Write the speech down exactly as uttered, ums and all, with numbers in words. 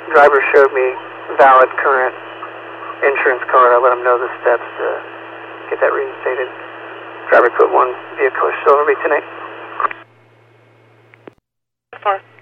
driver showed me valid current insurance card. I let him know the steps to get that reinstated. Driver code one, vehicle Silver Beach tonight. Far.